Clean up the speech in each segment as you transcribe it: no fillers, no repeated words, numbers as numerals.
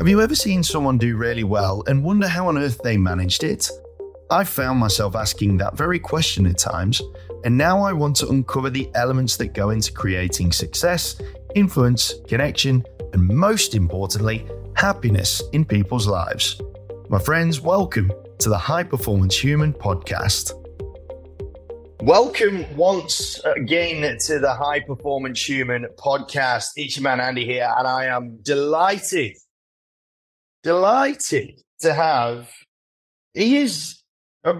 Have you ever seen someone do really well and wonder how on earth they managed it? I've found myself asking that very question at times, and now I want to uncover the elements that go into creating success, influence, connection, and most importantly, happiness in people's lives. My friends, welcome to the High Performance Human podcast. Welcome once again to the High Performance Human podcast. It's your man Andy here, and I am delighted to have, he is a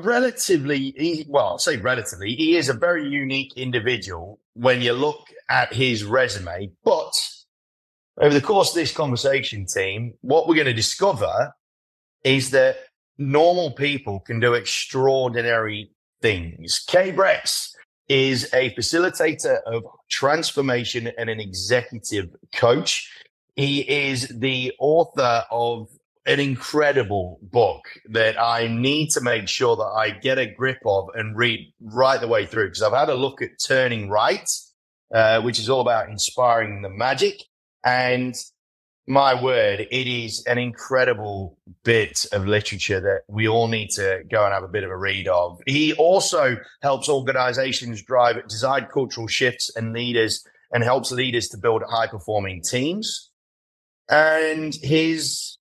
he is a very unique individual when you look at his resume. But over the course of this conversation, team, what we're going to discover is that normal people can do extraordinary things. Kay Bretz is a facilitator of transformation and an executive coach. He is the author of an incredible book that I need to make sure that I get a grip of and read right the way through, because I've had a look at Turning Right, which is all about inspiring the magic. And my word, it is an incredible bit of literature that we all need to go and have a bit of a read of. He also helps organizations drive desired cultural shifts and helps leaders to build high-performing teams. And he's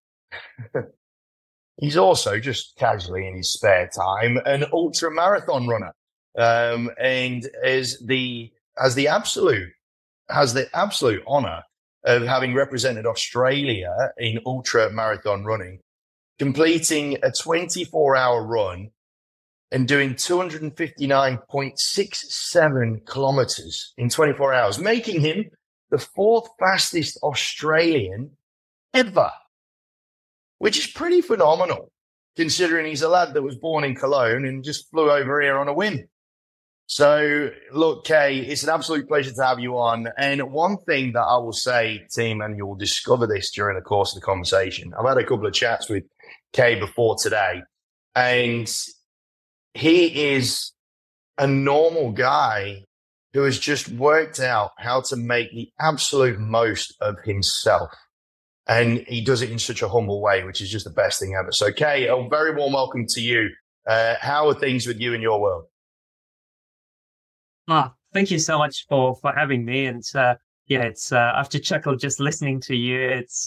also just casually in his spare time an ultra marathon runner, and has the absolute honor of having represented Australia in ultra marathon running, completing a 24-hour run and doing 259.67 kilometers in 24 hours, making him the fourth fastest Australian ever, which is pretty phenomenal considering he's a lad that was born in Cologne and just flew over here on a whim. So, look, Kay, it's an absolute pleasure to have you on. And one thing that I will say, team, and you'll discover this during the course of the conversation, I've had a couple of chats with Kay before today, and he is a normal guy who has just worked out how to make the absolute most of himself. And he does it in such a humble way, which is just the best thing ever. So, Kay, a very warm welcome to you. How are things with you in your world? Thank you so much for having me. And I have to chuckle just listening to you. It's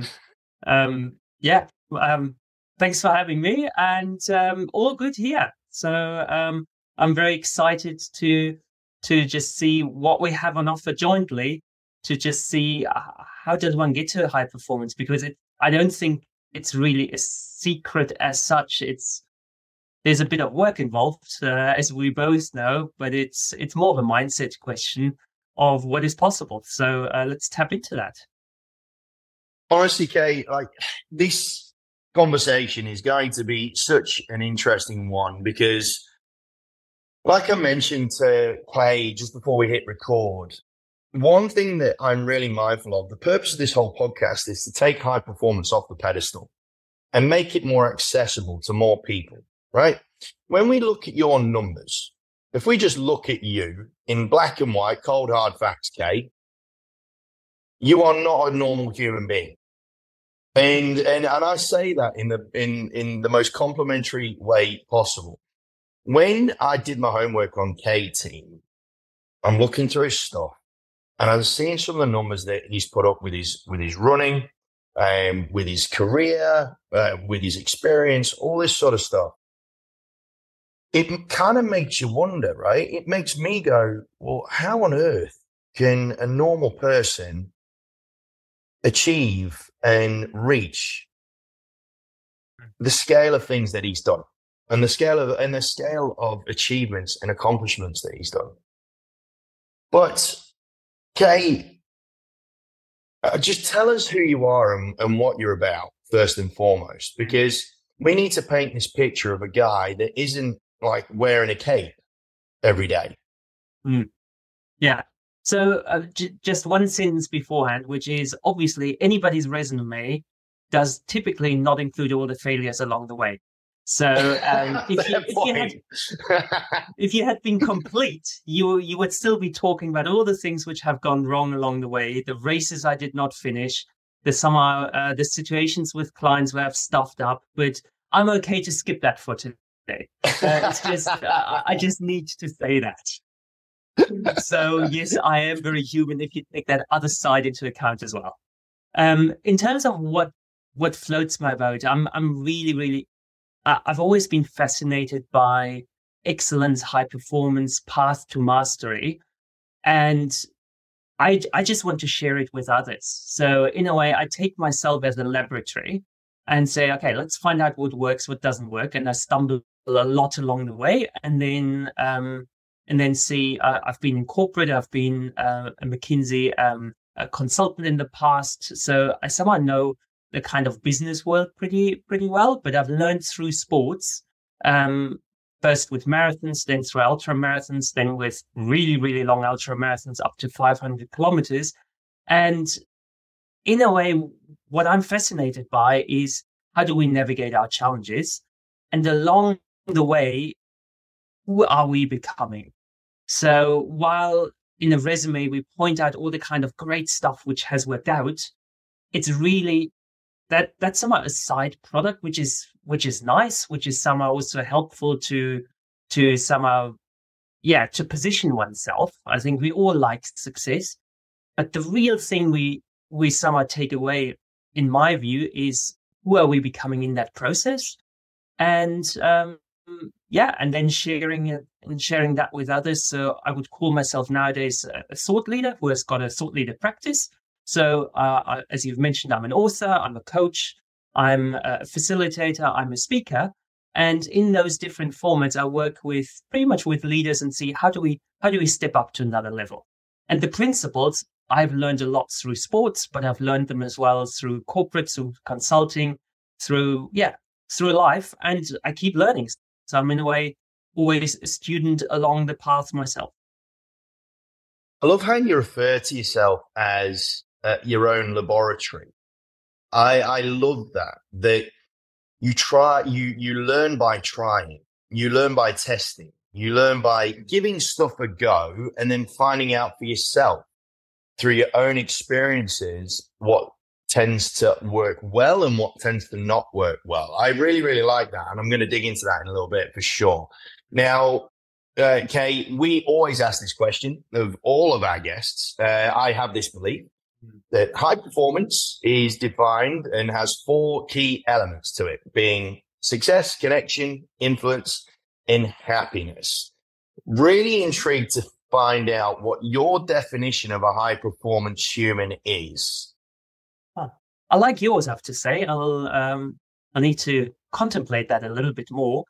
thanks for having me, and all good here. So I'm very excited to just see what we have on offer jointly, to just see how does one get to high performance, because I don't think it's really a secret as such. There's a bit of work involved, as we both know, but it's more of a mindset question of what is possible. So let's tap into that. Honestly, Kay, this conversation is going to be such an interesting one because, like I mentioned to Clay just before we hit record, one thing that I'm really mindful of, the purpose of this whole podcast is to take high performance off the pedestal and make it more accessible to more people. Right? When we look at your numbers, if we just look at you in black and white, cold, hard facts, Kay, you are not a normal human being. And I say that in the most complimentary way possible. When I did my homework on Kay, team, I'm looking through his stuff and I'm seeing some of the numbers that he's put up with his running, with his career, with his experience, all this sort of stuff. It kind of makes you wonder, right? It makes me go, well, how on earth can a normal person achieve and reach the scale of things that he's done and the scale of achievements and accomplishments that he's done? But, Kay, just tell us who you are and what you're about, first and foremost, because we need to paint this picture of a guy that isn't like wearing a cape every day. Yeah. So just one sentence beforehand, which is obviously anybody's resume does typically not include all the failures along the way. So if you had been complete, you would still be talking about all the things which have gone wrong along the way, the races I did not finish, the situations with clients where I've stuffed up, but I'm okay to skip that for today. It's just I just need to say that. So yes, I am very human if you take that other side into account as well. In terms of what floats my boat, I'm really I've always been fascinated by excellence, high performance, path to mastery, and I just want to share it with others. So in a way, I take myself as a laboratory and say, okay, let's find out what works, what doesn't work, and I stumble a lot along the way, and then see. I've been in corporate, I've been a McKinsey a consultant in the past, so I somehow know the kind of business world pretty well. But I've learned through sports. First with marathons, then through ultra marathons, then with really long ultra marathons up to 500 kilometers. And in a way, what I'm fascinated by is how do we navigate our challenges? And along the way, who are we becoming? So while in a resume, we point out all the kind of great stuff which has worked out, it's really that's somehow a side product, which is nice, which is somehow also helpful to somehow, to position oneself. I think we all like success, but the real thing we somehow take away, in my view, is who are we becoming in that process, and and then sharing it and sharing that with others. So I would call myself nowadays a thought leader who has got a thought leader practice. So as you've mentioned, I'm an author, I'm a coach, I'm a facilitator, I'm a speaker. And in those different formats, I work with pretty much with leaders and see how do we step up to another level. And the principles I've learned a lot through sports, but I've learned them as well through corporate, through consulting, through life. And I keep learning. So I'm in a way always a student along the path myself. I love how you refer to yourself as your own laboratory. I love that you learn by trying, you learn by testing, you learn by giving stuff a go, and then finding out for yourself through your own experiences what tends to work well and what tends to not work well. I really like that, and I'm going to dig into that in a little bit for sure. Now, Kay, we always ask this question of all of our guests. I have this belief that high performance is defined and has 4 key elements to it, being success, connection, influence, and happiness. Really intrigued to find out what your definition of a high performance human is. I like yours, I have to say. I need to contemplate that a little bit more.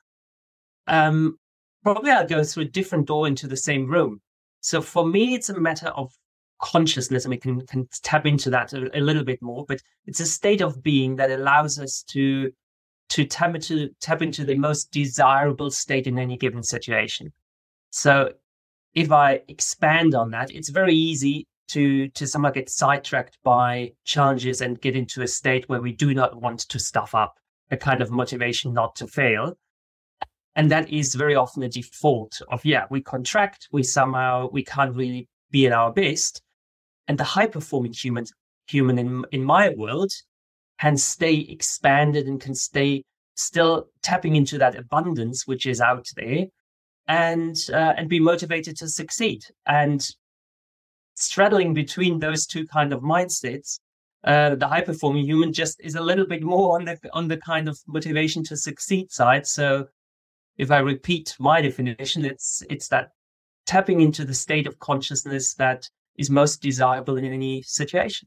Probably I'll go through a different door into the same room. So for me, it's a matter of consciousness, and we can tap into that a little bit more, but it's a state of being that allows us to tap into the most desirable state in any given situation. So if I expand on that, it's very easy to somehow get sidetracked by challenges and get into a state where we do not want to stuff up, a kind of motivation not to fail. And that is very often a default of, we contract, we can't really be at our best. And the high-performing human in my world can stay expanded and can stay still tapping into that abundance which is out there, and be motivated to succeed. And straddling between those two kind of mindsets, the high-performing human just is a little bit more on the kind of motivation to succeed side. So if I repeat my definition, it's that tapping into the state of consciousness that is most desirable in any situation.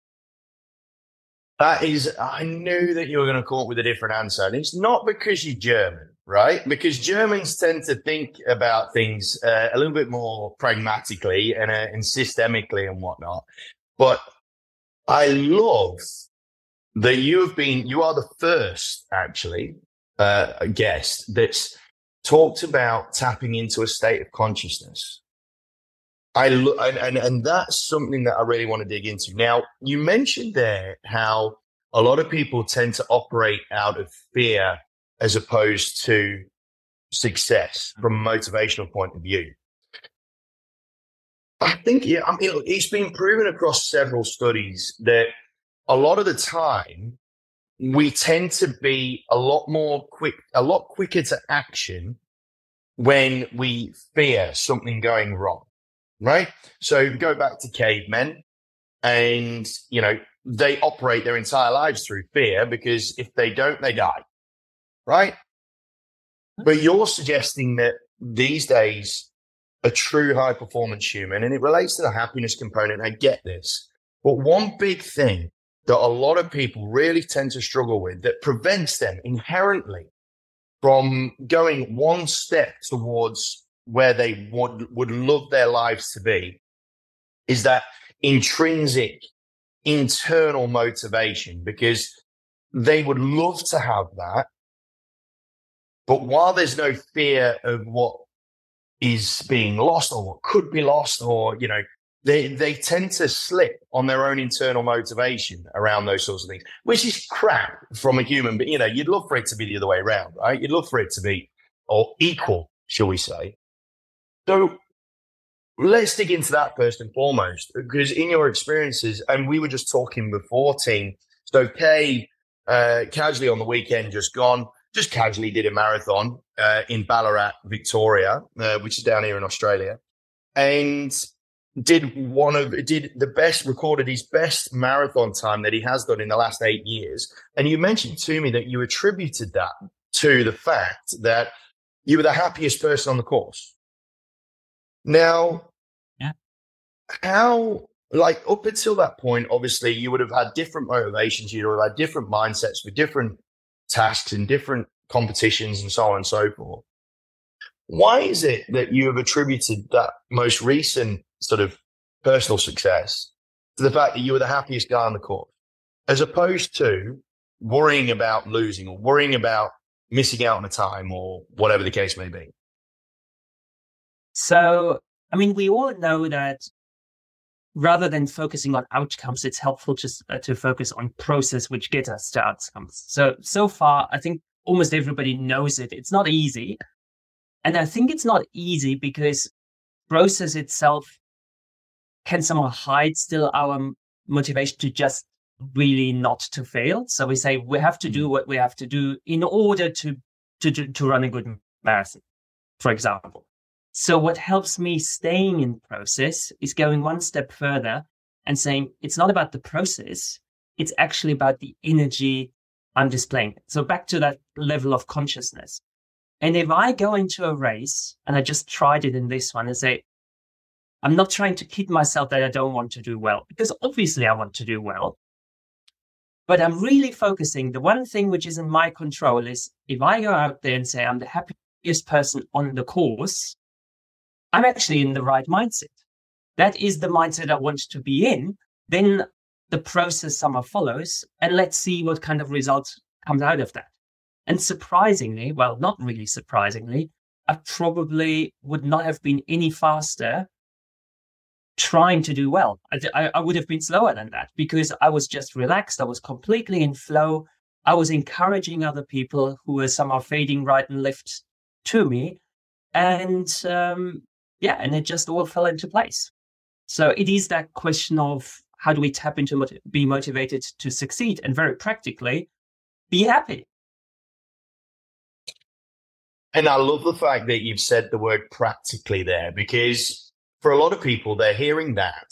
I knew that you were going to come up with a different answer. And it's not because you're German, right? Because Germans tend to think about things a little bit more pragmatically and systemically and whatnot. But I love that you are the first, actually, guest that's talked about tapping into a state of consciousness. And that's something that I really want to dig into. Now, you mentioned there how a lot of people tend to operate out of fear as opposed to success from a motivational point of view. I think, it's been proven across several studies that a lot of the time we tend to be a lot quicker to action when we fear something going wrong, right? So go back to cavemen, and, they operate their entire lives through fear, because if they don't, they die, right? But you're suggesting that these days, a true high performance human, and it relates to the happiness component, I get this, but one big thing that a lot of people really tend to struggle with, that prevents them inherently from going one step towards where they would love their lives to be, is that intrinsic internal motivation, because they would love to have that. But while there's no fear of what is being lost or what could be lost, or, they tend to slip on their own internal motivation around those sorts of things, which is crap from a human. But, you'd love for it to be the other way around, right? You'd love for it to be, or equal, shall we say. So let's dig into that first and foremost, because in your experiences, and we were just talking before, team, so Kay, casually on the weekend just casually did a marathon in Ballarat, Victoria, which is down here in Australia, and recorded his best marathon time that he has done in the last 8 years. And you mentioned to me that you attributed that to the fact that you were the happiest person on the course. Now, how, up until that point, obviously you would have had different motivations, you would have had different mindsets with different tasks and different competitions and so on and so forth. Why is it that you have attributed that most recent sort of personal success to the fact that you were the happiest guy on the course, as opposed to worrying about losing or worrying about missing out on a time or whatever the case may be? So, we all know that rather than focusing on outcomes, it's helpful just to focus on process, which gets us to outcomes. So far, I think almost everybody knows it. It's not easy. And I think it's not easy because process itself can somehow hide still our motivation to just really not to fail. So we say we have to do what we have to do in order to run a good marathon, for example. So what helps me staying in process is going one step further and saying it's not about the process, it's actually about the energy I'm displaying. So back to that level of consciousness. And if I go into a race, and I just tried it in this one, and say, I'm not trying to kid myself that I don't want to do well, because obviously I want to do well. But I'm really focusing. The one thing which is in my control is if I go out there and say I'm the happiest person on the course, I'm actually in the right mindset. That is the mindset I want to be in. Then the process somehow follows, and let's see what kind of results comes out of that. And surprisingly, well, not really surprisingly, I probably would not have been any faster trying to do well. I would have been slower than that because I was just relaxed. I was completely in flow. I was encouraging other people who were somehow fading right and left to me. And and it just all fell into place. So it is that question of how do we tap into be motivated to succeed, and very practically, be happy. And I love the fact that you've said the word practically there, because for a lot of people, they're hearing that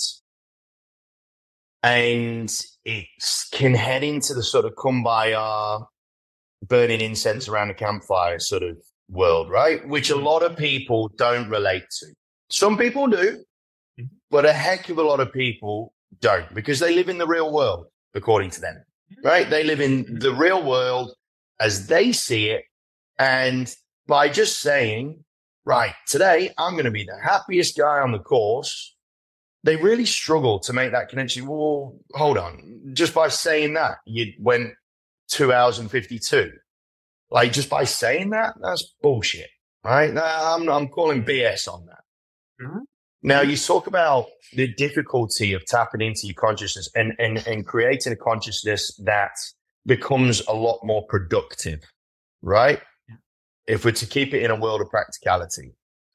and it can head into the sort of kumbaya, burning incense around a campfire sort of world, right? Which a lot of people don't relate to. Some people do, but a heck of a lot of people don't, because they live in the real world, according to them, right? They live in the real world as they see it. And by just saying, right, today I'm going to be the happiest guy on the course, they really struggle to make that connection. Well, hold on. Just by saying that, you went 2 hours and 52. Like, just by saying that, that's bullshit, right? I'm calling BS on that. Mm-hmm. Now, you talk about the difficulty of tapping into your consciousness and creating a consciousness that becomes a lot more productive, right? Yeah. If we're to keep it in a world of practicality.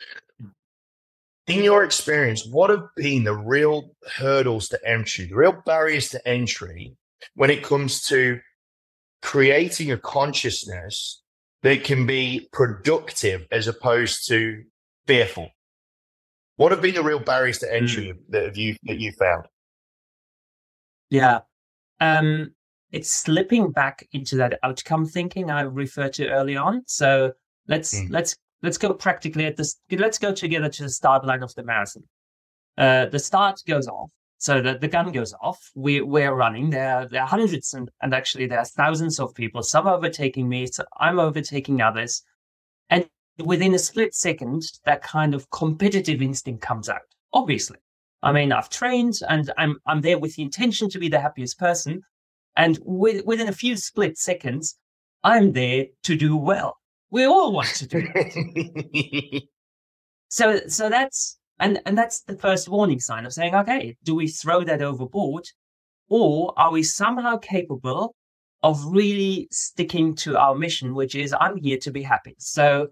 In your experience, what have been the real hurdles to entry, the real barriers to entry when it comes to creating a consciousness that can be productive as opposed to fearful? What have been the real barriers to entry that you found? Yeah. It's slipping back into that outcome thinking I referred to early on. So let's go practically at this. Let's go together to the start line of the marathon. The start goes off. So the gun goes off. We're running. There are hundreds and actually there are thousands of people. Some are overtaking me. So I'm overtaking others. And within a split second, that kind of competitive instinct comes out. Obviously, I mean, I've trained and I'm there with the intention to be the happiest person. And within a few split seconds, I'm there to do well. We all want to do it. So that's and that's the first warning sign of saying, okay, do we throw that overboard, or are we somehow capable of really sticking to our mission, which is I'm here to be happy. So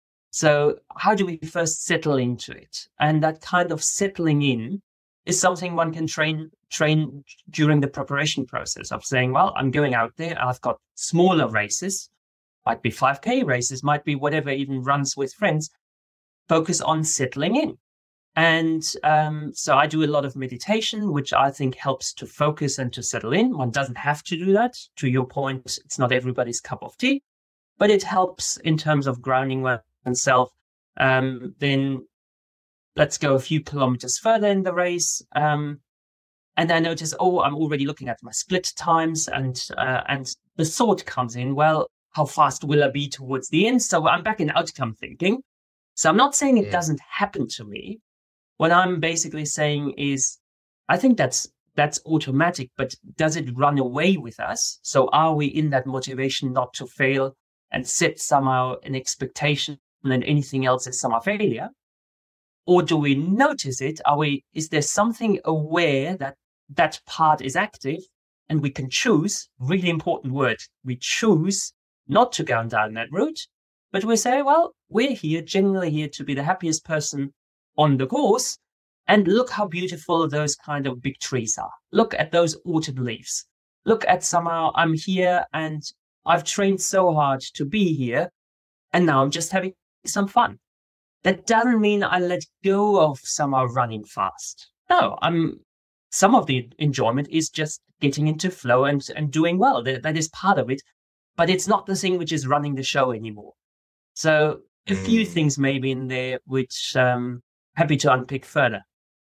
how do we first settle into it? And that kind of settling in is something one can train during the preparation process of saying, well, I'm going out there. I've got smaller races, might be 5K races, might be whatever, even runs with friends. Focus on settling in. And so I do a lot of meditation, which I think helps to focus and to settle in. One doesn't have to do that. To your point, it's not everybody's cup of tea, but it helps in terms of grounding oneself. Then let's go a few kilometers further in the race. And I notice, I'm already looking at my split times, and the thought comes in, well, how fast will I be towards the end? So I'm back in outcome thinking. So I'm not saying it doesn't happen to me. What I'm basically saying is, I think that's automatic, but does it run away with us? So are we in that motivation not to fail and set somehow an expectation and anything else is somehow failure? Or do we notice it? Is there something aware that part is active and we can choose, really important word, we choose not to go down that route, but we say, well, we're here, genuinely here to be the happiest person on the course. And look how beautiful those kind of big trees are. Look at those autumn leaves. Look at somehow I'm here and I've trained so hard to be here. And now I'm just having some fun. That doesn't mean I let go of somehow running fast. No, some of the enjoyment is just getting into flow and doing well. That is part of it, but it's not the thing which is running the show anymore. So a few things maybe in there, which happy to unpick further.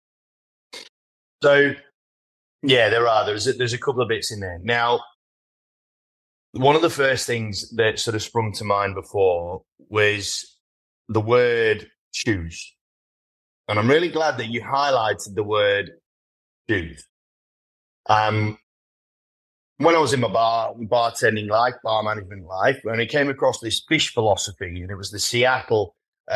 So yeah, there's a couple of bits in there. Now, one of the first things that sort of sprung to mind before was the word choose. And I'm really glad that you highlighted the word choose. When I was in my bartending life, bar management life, and I came across this fish philosophy, and it was the Seattle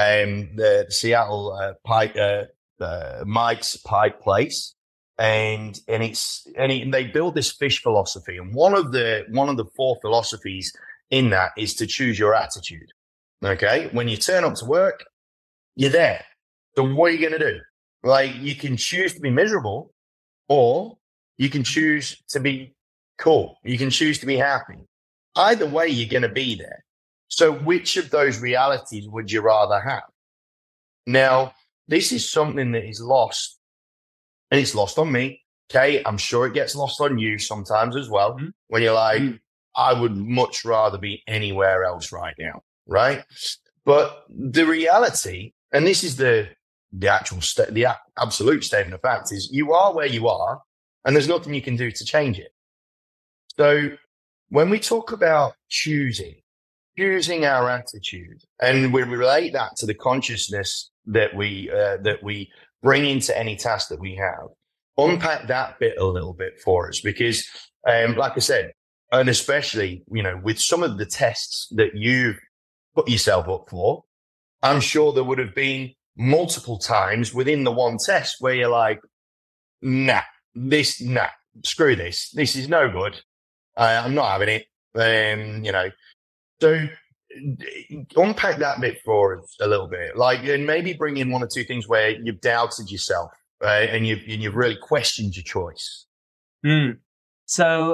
Mike's Pike Place. And they build this fish philosophy. And one of the four philosophies in that is to choose your attitude. Okay. When you turn up to work, you're there. So what are you going to do? Like, you can choose to be miserable, or you can choose to be cool. You can choose to be happy. Either way, you're going to be there. So which of those realities would you rather have? Now, this is something that is lost, and it's lost on me. Okay. I'm sure it gets lost on you sometimes as well. Mm-hmm. When you're like, I would much rather be anywhere else right now. Right. But the reality, and this is the absolute statement of fact, is you are where you are, and there's nothing you can do to change it. So when we talk about choosing our attitude, and we relate that to the consciousness that we bring into any task that we have, unpack that bit a little bit for us, because like I said, and especially, with some of the tests that you've put yourself up for, I'm sure there would have been multiple times within the one test where you're like, nah, screw this. This is no good. I'm not having it. So unpack that bit for us a little bit, and maybe bring in one or two things where you've doubted yourself, and you've really questioned your choice. So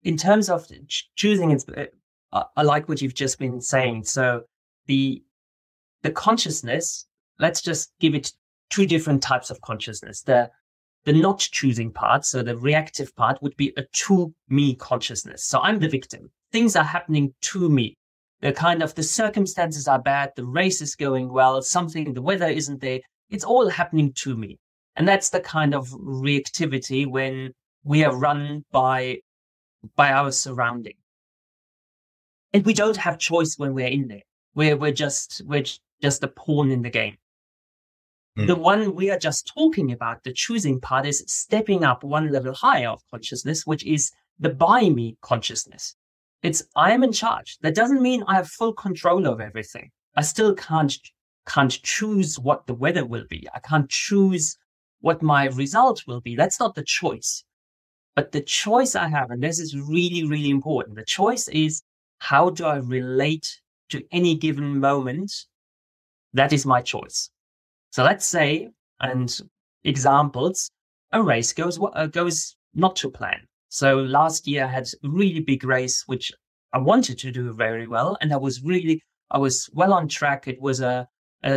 in terms of choosing, I like what you've just been saying. So the consciousness, let's just give it two different types of consciousness. The not choosing part, so the reactive part, would be a to me consciousness. So I'm the victim. Things are happening to me. The circumstances are bad. The race is going well. The weather isn't there. It's all happening to me. And that's the kind of reactivity when we are run by our surrounding. And we don't have choice when we're in there. We're just a pawn in the game. The one we are just talking about, the choosing part, is stepping up one level higher of consciousness, which is the by me consciousness. It's I am in charge. That doesn't mean I have full control over everything. I still can't choose what the weather will be. I can't choose what my result will be. That's not the choice. But the choice I have, and this is really, really important, the choice is how do I relate to any given moment? That is my choice. So let's say, and examples, a race goes not to plan. So last year I had a really big race, which I wanted to do very well. And I was well on track. It was a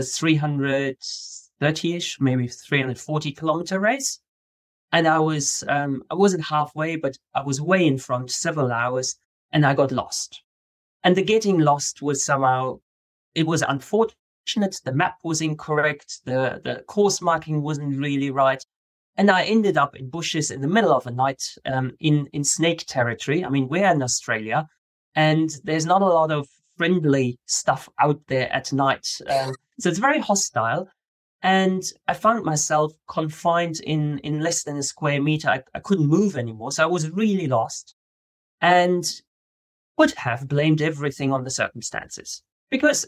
330-ish, maybe 340 kilometer race. And I wasn't halfway, but I was way in front several hours, and I got lost. And the getting lost was it was unfortunate. The map was incorrect. The course marking wasn't really right. And I ended up in bushes in the middle of the night, in snake territory. I mean, we're in Australia, and there's not a lot of friendly stuff out there at night. So it's very hostile. And I found myself confined in less than a square meter. I couldn't move anymore. So I was really lost and would have blamed everything on the circumstances, because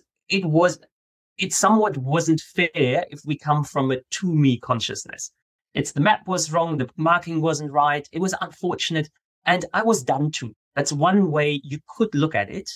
it somewhat wasn't fair if we come from a to me consciousness. It's the map was wrong. The marking wasn't right. It was unfortunate. And I was done to. That's one way you could look at it.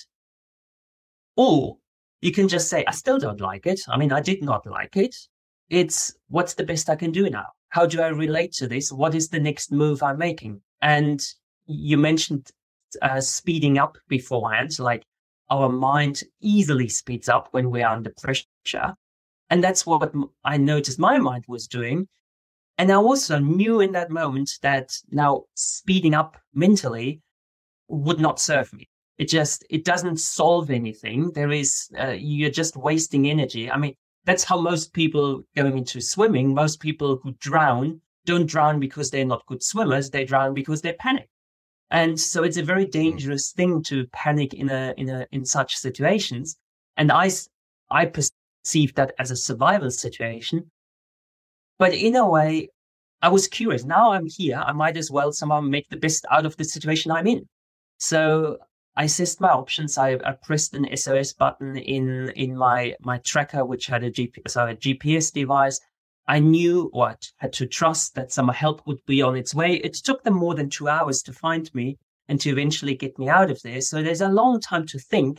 Or you can just say, I still don't like it. I mean, I did not like it. It's what's the best I can do now? How do I relate to this? What is the next move I'm making? And you mentioned speeding up beforehand, like our mind easily speeds up when we're under pressure. And that's what I noticed my mind was doing. And I also knew in that moment that now speeding up mentally would not serve me. It doesn't solve anything. You're just wasting energy. I mean, that's how most people going into swimming, most people who drown, don't drown because they're not good swimmers. They drown because they panic. And so it's a very dangerous thing to panic in such situations. And I perceived that as a survival situation. But in a way, I was curious. Now I'm here. I might as well somehow make the best out of the situation I'm in. So I assessed my options. I pressed an SOS button in my tracker, which had a GPS device. I knew had to trust that some help would be on its way. It took them more than 2 hours to find me and to eventually get me out of there. So there's a long time to think.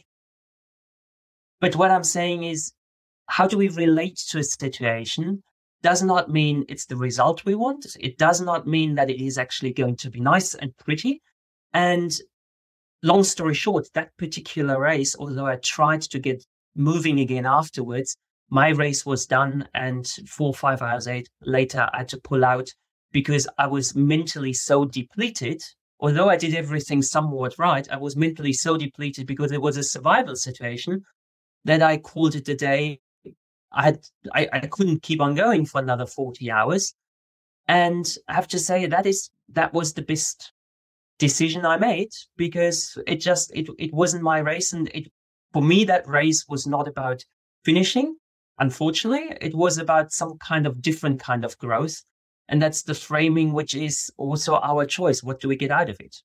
But what I'm saying is, how do we relate to a situation? Does not mean it's the result we want. It does not mean that it is actually going to be nice and pretty. And long story short, that particular race, although I tried to get moving again afterwards, my race was done, and 4 or 5 hours later, I had to pull out because I was mentally so depleted. Although I did everything somewhat right, I was mentally so depleted because it was a survival situation that I called it a day. I couldn't keep on going for another 40 hours. And I have to say that was the best decision I made, because it wasn't my race. And for me, that race was not about finishing. Unfortunately, it was about some kind of different kind of growth. And that's the framing, which is also our choice. What do we get out of it?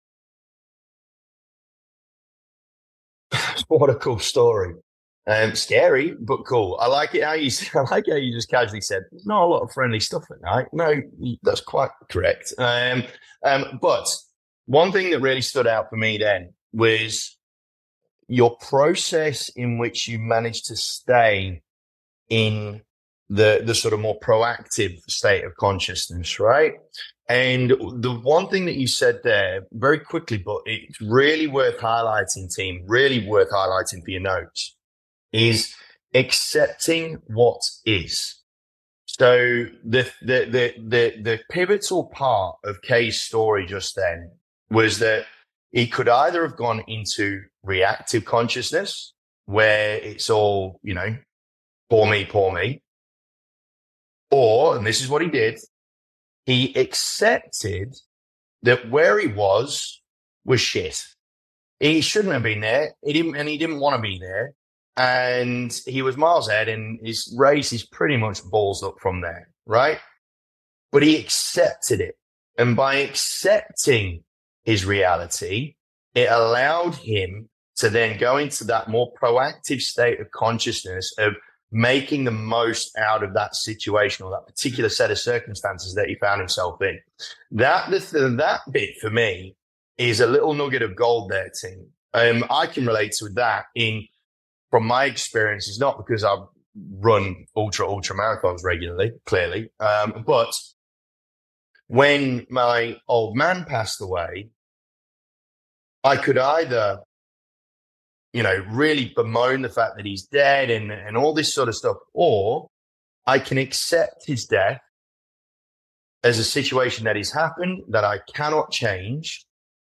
What a cool story. Scary, but cool. I like it how you just casually said, there's not a lot of friendly stuff at night. No, that's quite correct. But one thing that really stood out for me then was your process in which you managed to stay in the sort of more proactive state of consciousness, right? And the one thing that you said there very quickly, but it's really worth highlighting, team, really worth highlighting for your notes, is accepting what is. So the pivotal part of Kay's story just then was that he could either have gone into reactive consciousness, where it's all, poor me, or, and this is what he did, he accepted that where he was shit. He shouldn't have been there. He didn't want to be there. And he was miles ahead, and his race is pretty much balls up from there, right? But he accepted it. And by accepting his reality, it allowed him to then go into that more proactive state of consciousness of making the most out of that situation or that particular set of circumstances that he found himself in. That bit for me is a little nugget of gold there, team. I can relate to that from my experiences, not because I've run ultra marathons regularly, clearly, but when my old man passed away, I could either really bemoan the fact that he's dead and all this sort of stuff, or I can accept his death as a situation that has happened that I cannot change.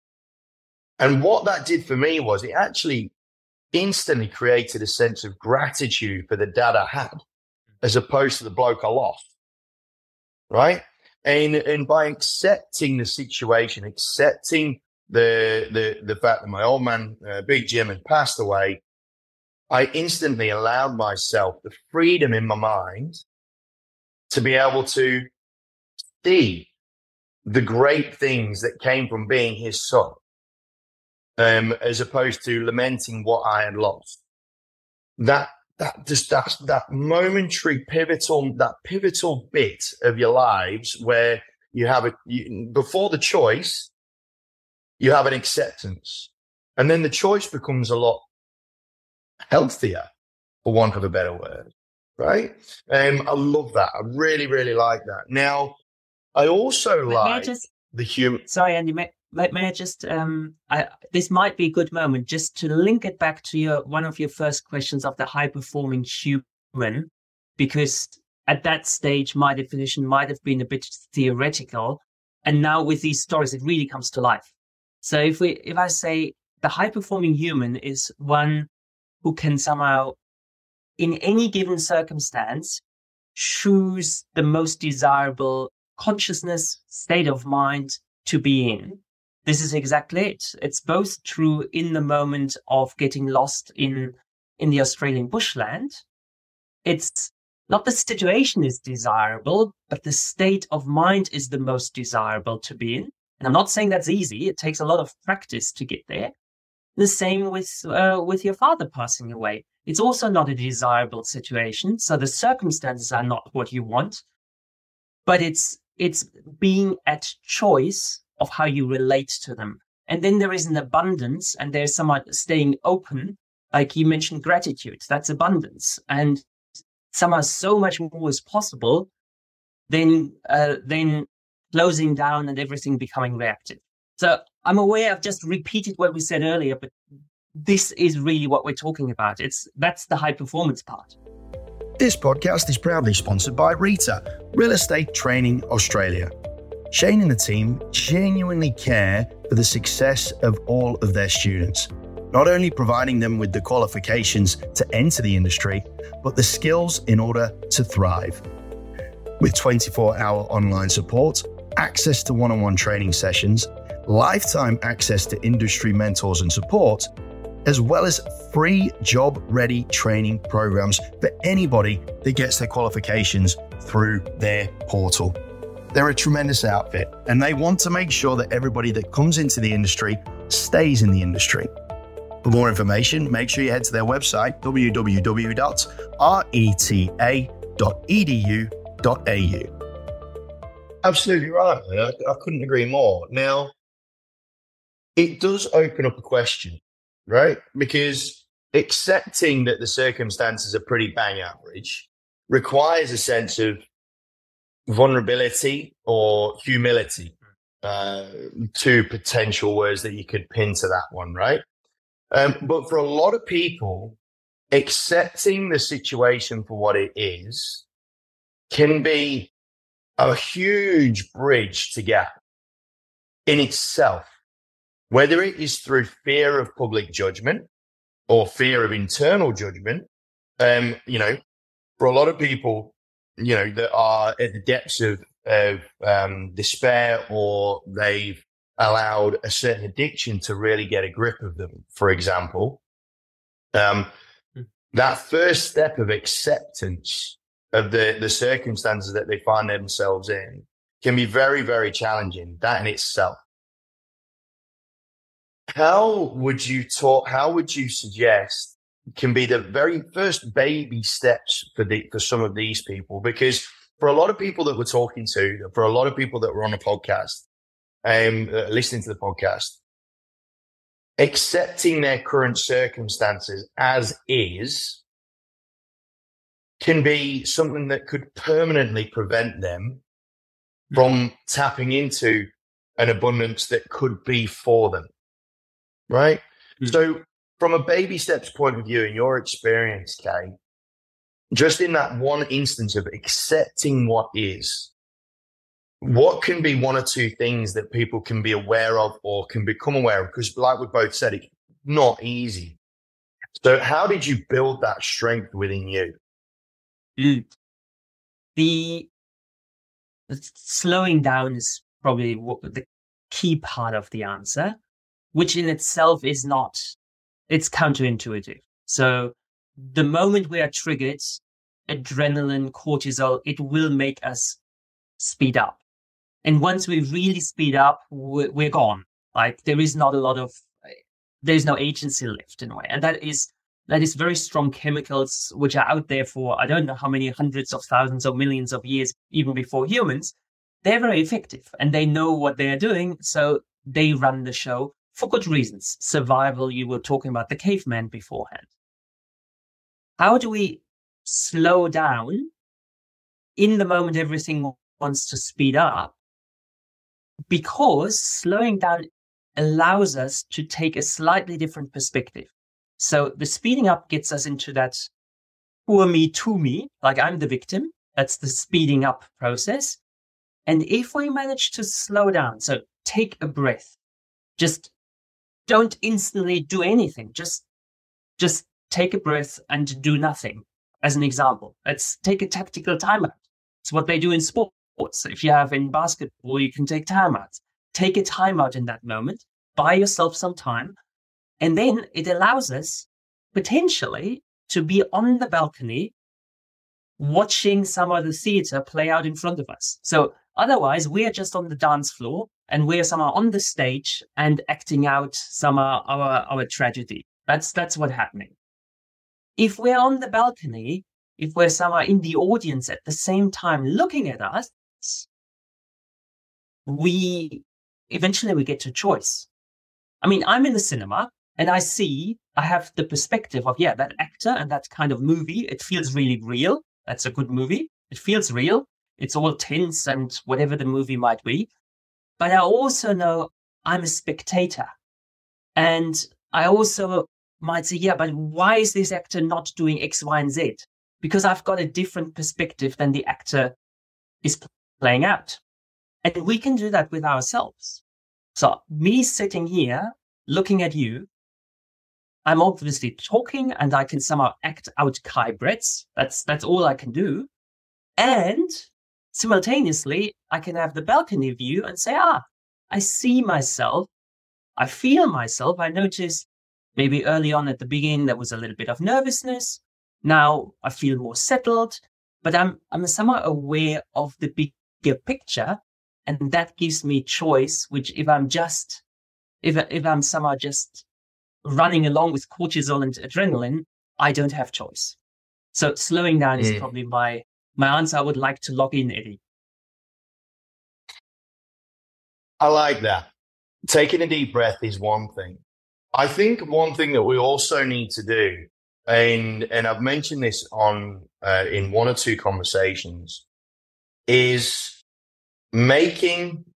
And what that did for me was it actually instantly created a sense of gratitude for the dad I had, as opposed to the bloke I lost. Right. And by accepting the situation, accepting the fact that my old man, Big Jim, had passed away, I instantly allowed myself the freedom in my mind to be able to see the great things that came from being his son, as opposed to lamenting what I had lost. That momentary pivotal bit of your lives where you have before the choice, you have an acceptance. And then the choice becomes a lot healthier, for want of a better word, right? I love that. I really, really like that. Now, I also the human... Sorry, Andy, may I just... this might be a good moment just to link it back to one of your first questions of the high-performing human, because at that stage, my definition might have been a bit theoretical. And now with these stories, it really comes to life. So if I say the high-performing human is one who can somehow, in any given circumstance, choose the most desirable consciousness, state of mind to be in. This is exactly it. It's both true in the moment of getting lost in the Australian bushland. It's not the situation is desirable, but the state of mind is the most desirable to be in. And I'm not saying that's easy. It takes a lot of practice to get there. The same with your father passing away. It's also not a desirable situation. So the circumstances are not what you want, but it's being at choice of how you relate to them. And then there is an abundance, and there's somewhat staying open. Like you mentioned, gratitude. That's abundance, and somehow so much more is possible than closing down and everything becoming reactive. So I'm aware I've just repeated what we said earlier, but this is really what we're talking about. That's the high performance part. This podcast is proudly sponsored by Rita, Real Estate Training Australia. Shane and the team genuinely care for the success of all of their students, not only providing them with the qualifications to enter the industry, but the skills in order to thrive. With 24-hour online support, access to one-on-one training sessions, lifetime access to industry mentors and support, as well as free job-ready training programs for anybody that gets their qualifications through their portal. They're a tremendous outfit, and they want to make sure that everybody that comes into the industry stays in the industry. For more information, make sure you head to their website, www.reta.edu.au. Absolutely right. I couldn't agree more. Now, it does open up a question, right? Because accepting that the circumstances are pretty bang average requires a sense of vulnerability or humility, two potential words that you could pin to that one, right? But for a lot of people, accepting the situation for what it is can be a huge bridge to gap in itself, whether it is through fear of public judgment or fear of internal judgment. For a lot of people, that are at the depths of despair, or they've allowed a certain addiction to really get a grip of them, for example, that first step of acceptance of the circumstances that they find themselves in can be very, very challenging, that in itself. How would you suggest can be the very first baby steps for some of these people? Because for a lot of people that we're talking to, for a lot of people that were on a podcast, listening to the podcast, accepting their current circumstances as is can be something that could permanently prevent them from tapping into an abundance that could be for them, right? Mm-hmm. So from a baby steps point of view, in your experience, Kay, just in that one instance of accepting what is, what can be one or two things that people can be aware of or can become aware of? Because like we both said, it's not easy. So how did you build that strength within you? The slowing down is probably the key part of the answer, which in itself is not, it's counterintuitive. So the moment we are triggered, adrenaline, cortisol, it will make us speed up. And once we really speed up, we're gone. Like there's no agency left in a way. And that is very strong chemicals, which are out there for, I don't know how many hundreds of thousands or millions of years, even before humans. They're very effective and they know what they're doing. So they run the show for good reasons. Survival, you were talking about the caveman beforehand. How do we slow down in the moment everything wants to speed up? Because slowing down allows us to take a slightly different perspective. So the speeding up gets us into that poor me to me, like I'm the victim. That's the speeding up process. And if we manage to slow down, so take a breath, just don't instantly do anything. Just take a breath and do nothing. As an example, let's take a tactical timeout. It's what they do in sports. If you have in basketball, you can take timeouts. Take a timeout in that moment, buy yourself some time, and then it allows us potentially to be on the balcony watching some of the theater play out in front of us. So otherwise, we are just on the dance floor and we're somehow on the stage and acting out some our tragedy. That's what's happening. If we're on the balcony, if we're somehow in the audience at the same time looking at us, we get to choice. I mean, I'm in the cinema and I have the perspective of, that actor and that kind of movie. It feels really real. That's a good movie. It feels real. It's all tense and whatever the movie might be. But I also know I'm a spectator. And I also might say, but why is this actor not doing X, Y, and Z? Because I've got a different perspective than the actor is playing out. And we can do that with ourselves. So me sitting here, looking at you, I'm obviously talking and I can somehow act out Kai Bretz. That's all I can do. And simultaneously, I can have the balcony view and say, I see myself. I feel myself. I notice maybe early on at the beginning, there was a little bit of nervousness. Now I feel more settled, but I'm somehow aware of the bigger picture. And that gives me choice, which if I'm somehow just running along with cortisol and adrenaline, I don't have choice. So slowing down is probably my answer. I would like to log in, Eddie. I like that. Taking a deep breath is one thing. I think one thing that we also need to do and I've mentioned this on in one or two conversations, is making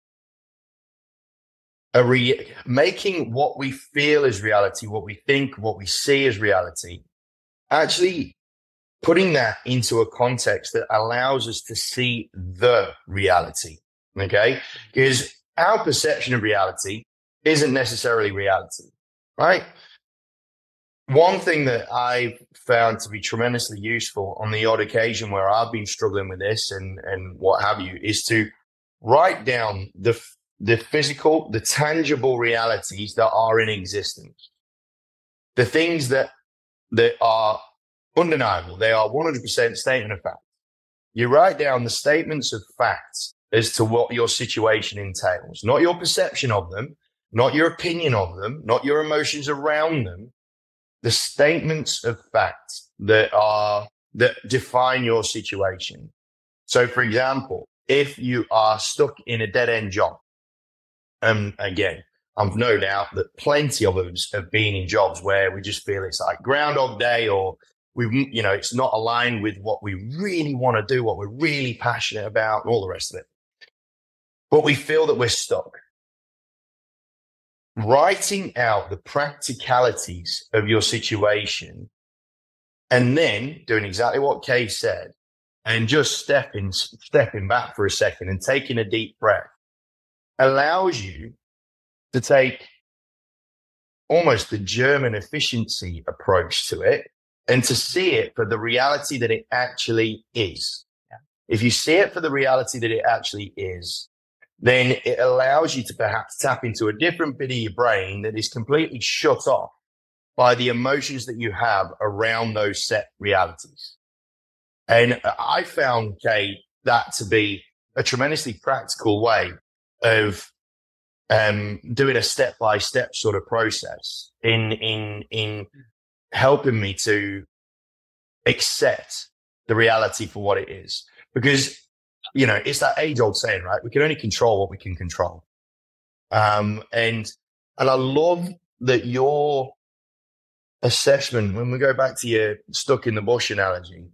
making what we feel is reality, what we think, what we see as reality, actually putting that into a context that allows us to see the reality. Okay, because our perception of reality isn't necessarily reality, right? One thing that I've found to be tremendously useful on the odd occasion where I've been struggling with this and what have you is to write down the physical, the tangible realities that are in existence. The things that are undeniable. They are 100% statement of fact. You write down the statements of facts as to what your situation entails, not your perception of them, not your opinion of them, not your emotions around them. The statements of fact that define your situation. So, for example, if you are stuck in a dead-end job, again, I've no doubt that plenty of us have been in jobs where we just feel it's like Groundhog Day, or it's not aligned with what we really want to do, what we're really passionate about, and all the rest of it. But we feel that we're stuck. Writing out the practicalities of your situation and then doing exactly what Kay said and just stepping back for a second and taking a deep breath allows you to take almost the German efficiency approach to it and to see it for the reality that it actually is. Yeah. If you see it for the reality that it actually is, then it allows you to perhaps tap into a different bit of your brain that is completely shut off by the emotions that you have around those set realities. And I found, Kay, that to be a tremendously practical way of doing a step-by-step sort of process in helping me to accept the reality for what it is. Because it's that age-old saying, right? We can only control what we can control. And I love that your assessment, when we go back to your stuck in the bush analogy,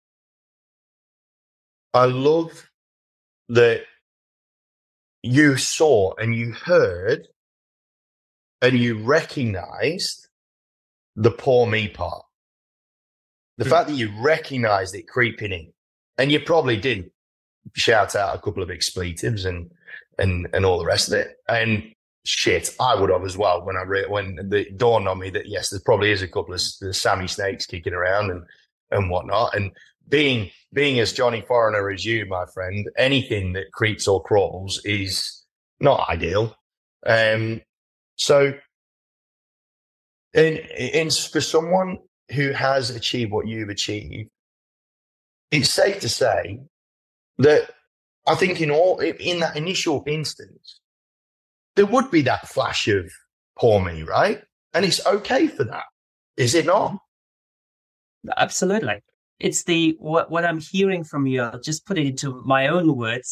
I love that you saw and you heard and you recognized the poor me part. The fact that you recognized it creeping in, and you probably didn't shout out a couple of expletives and all the rest of it. And shit, I would have as well when it dawned on me that yes, there probably is a couple of Sammy snakes kicking around and whatnot. And being as Johnny Foreigner as you, my friend, anything that creeps or crawls is not ideal. So, and for someone who has achieved what you've achieved, it's safe to say that I think in that initial instance, there would be that flash of poor me, right? And it's okay for that, is it not? Absolutely. It's what I'm hearing from you. I'll just put it into my own words.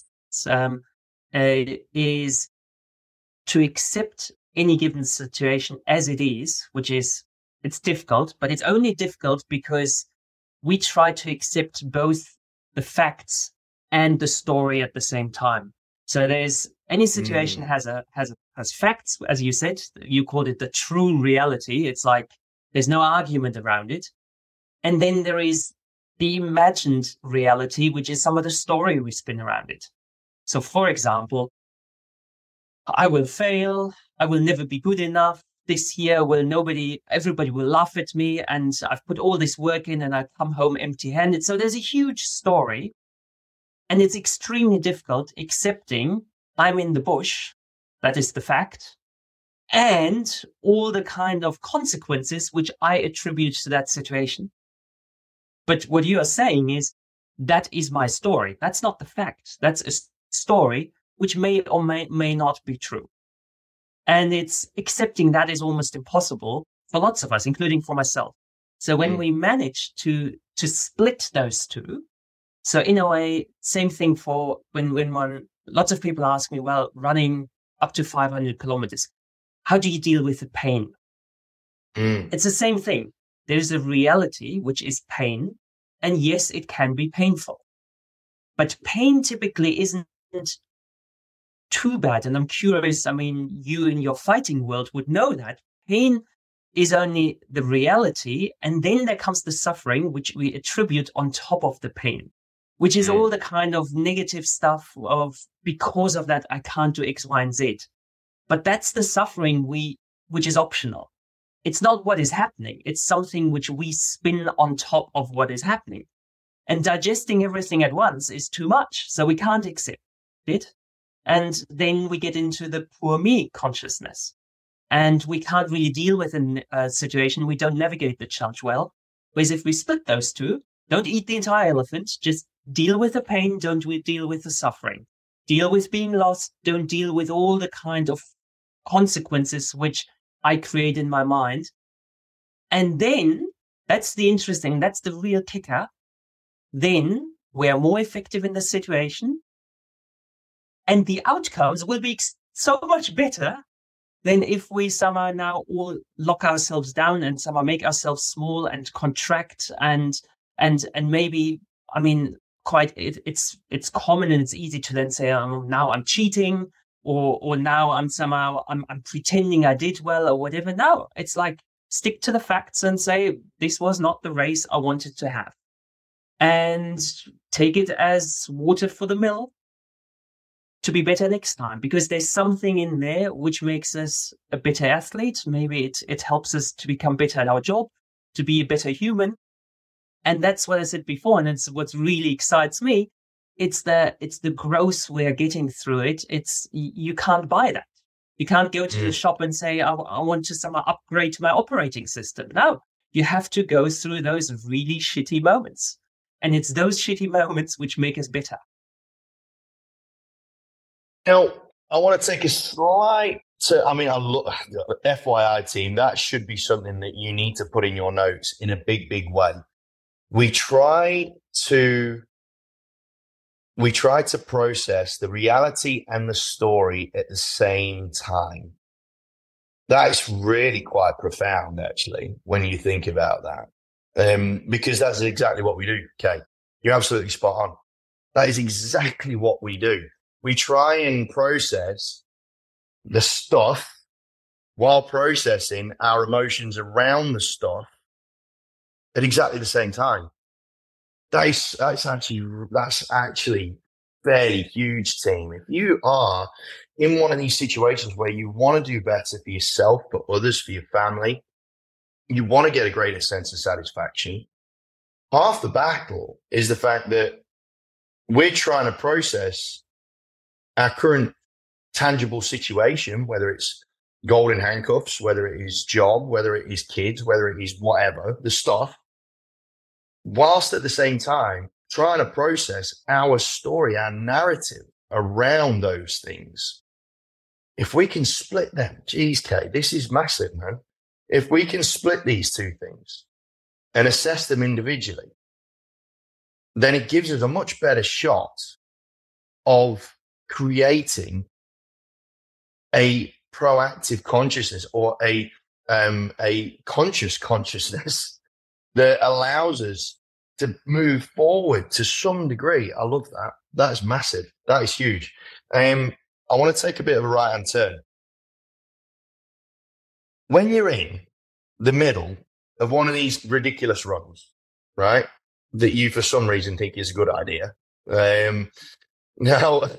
Is to accept any given situation as it is, which is it's difficult, but it's only difficult because we try to accept both the facts and the story at the same time. So there's any situation has facts, as you said. You called it the true reality. It's like there's no argument around it. And then there is the imagined reality, which is some of the story we spin around it. So, for example, I will fail. I will never be good enough. This year everybody will laugh at me, and I've put all this work in and I come home empty-handed. So there's a huge story. And it's extremely difficult accepting I'm in the bush, that is the fact, and all the kind of consequences which I attribute to that situation. But what you are saying is that is my story. That's not the fact. That's a story which may or may not be true. And it's accepting that is almost impossible for lots of us, including for myself. So when we manage to split those two, so in a way, same thing for when lots of people ask me, well, running up to 500 kilometers, how do you deal with the pain? It's the same thing. there's a reality, which is pain. And yes, it can be painful. But pain typically isn't too bad. And I'm curious, I mean, you in your fighting world would know that pain is only the reality. And then there comes the suffering, which we attribute on top of the pain, which is all the kind of negative stuff of, because of that, I can't do X, Y, and Z. But that's the suffering which is optional. It's not what is happening. It's something which we spin on top of what is happening. And digesting everything at once is too much. So we can't accept it. And then we get into the poor me consciousness. And we can't really deal with a situation. We don't navigate the challenge well. Whereas if we split those two, don't eat the entire elephant, just deal with the pain, don't deal with the suffering. Deal with being lost, don't deal with all the kind of consequences which I create in my mind. And then, that's the real kicker. Then we are more effective in the situation. And the outcomes will be so much better than if we somehow now all lock ourselves down and somehow make ourselves small and contract and maybe, I mean, it's common and it's easy to then say, oh, now I'm cheating or now I'm pretending I did well or whatever. No, it's like stick to the facts and say, this was not the race I wanted to have. And take it as water for the mill to be better next time, because there's something in there which makes us a better athlete. Maybe it helps us to become better at our job, to be a better human. And that's what I said before. And it's what really excites me. It's the growth we're getting through it. You can't buy that. You can't go to the shop and say, I want to somehow upgrade my operating system. No, you have to go through those really shitty moments. And it's those shitty moments which make us better. Now, I want to take a slight, FYI team, that should be something that you need to put in your notes in a big, big way. We try to process the reality and the story at the same time. That's really quite profound, actually, when you think about that. Because that's exactly what we do, Kay. You're absolutely spot on. That is exactly what we do. We try and process the stuff while processing our emotions around the stuff at exactly the same time. That's actually fairly huge, team. If you are in one of these situations where you want to do better for yourself, for others, for your family, you want to get a greater sense of satisfaction, half the battle is the fact that we're trying to process our current tangible situation, whether it's golden handcuffs, whether it is job, whether it is kids, whether it is whatever, the stuff, whilst at the same time trying to process our story, our narrative around those things. If we can split them, geez, Kate, this is massive, man. If we can split these two things and assess them individually, then it gives us a much better shot of creating a proactive consciousness or a conscious consciousness that allows us to move forward to some degree. I love that. That is massive. That is huge. I want to take a bit of a right-hand turn. When you're in the middle of one of these ridiculous runs, right, that you for some reason think is a good idea, now,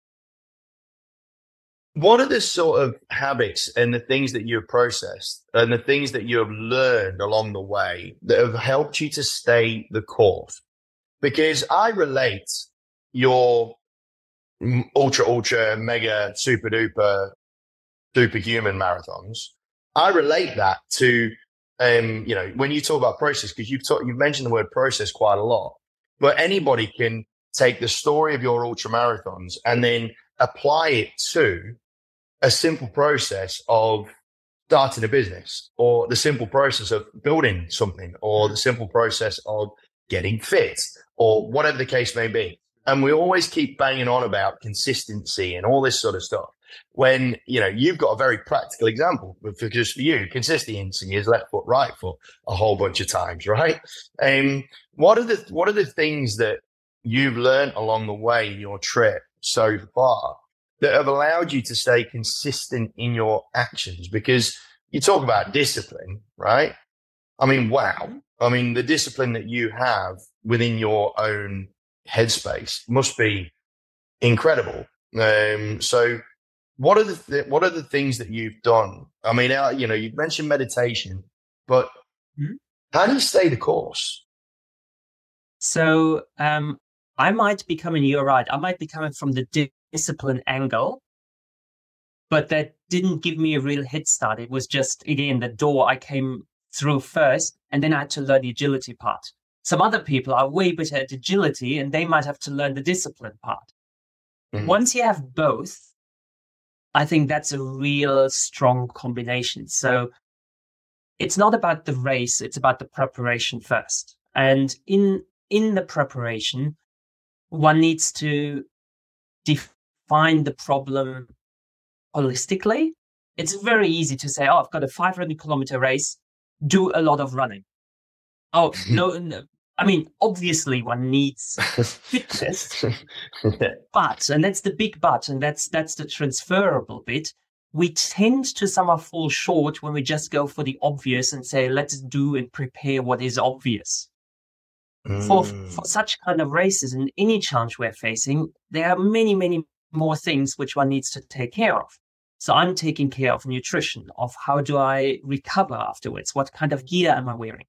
what are the sort of habits and the things that you've processed and the things that you have learned along the way that have helped you to stay the course? Because I relate your ultra, mega, super duper, superhuman marathons. I relate that to, when you talk about process, because you've mentioned the word process quite a lot, but anybody can take the story of your ultra marathons and then apply it to a simple process of starting a business, or the simple process of building something, or the simple process of getting fit, or whatever the case may be. and we always keep banging on about consistency and all this sort of stuff. When, you know, you've got a very practical example, because for you, consistency is left foot, right foot a whole bunch of times, right? What are the things that you've learned along the way in your trip so far that have allowed you to stay consistent in your actions? Because you talk about discipline, right? I mean, wow. I mean, the discipline that you have within your own headspace must be incredible. So what are the things that you've done? I mean, you know, you mentioned meditation, but how do you stay the course? So I might be coming, you're right, I might be coming from the discipline angle, but that didn't give me a real head start. It was just, again, the door I came through first, and then I had to learn the agility part. Some other people are way better at agility, and they might have to learn the discipline part. Once you have both, I think that's a real strong combination. So it's not about the race, it's about the preparation first. And in the preparation, one needs to define the problem holistically. It's very easy to say, oh, I've got a 500-kilometer race, do a lot of running. Oh, no. I mean, obviously one needs fitness, but, and that's the big but, and that's the transferable bit. We tend to somehow fall short when we just go for the obvious and say, let's do and prepare what is obvious. For such kind of races and any challenge we're facing, there are many, many more things which one needs to take care of. So I'm taking care of nutrition, of how do I recover afterwards? What kind of gear am I wearing?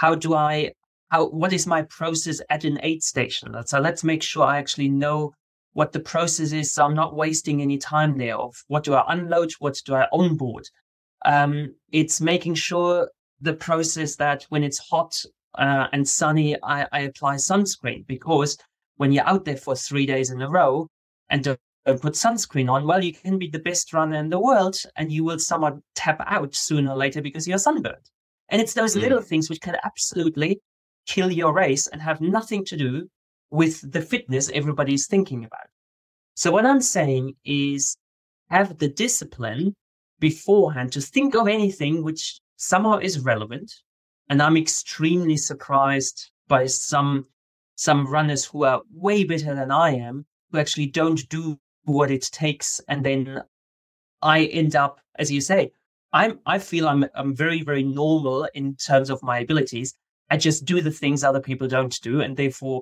What is my process at an aid station? So let's make sure I actually know what the process is, so I'm not wasting any time there. Of what do I unload? What do I onboard? It's making sure the process that when it's hot and sunny, I apply sunscreen, because when you're out there for 3 days in a row and don't put sunscreen on, well, you can be the best runner in the world and you will somewhat tap out sooner or later because you're sunburned. And it's those little things which can absolutely kill your race and have nothing to do with the fitness everybody's thinking about. So what I'm saying is have the discipline beforehand to think of anything which somehow is relevant. And I'm extremely surprised by some runners who are way better than I am, who actually don't do what it takes. And then I end up, as you say, I feel I'm very, very normal in terms of my abilities. I just do the things other people don't do, and therefore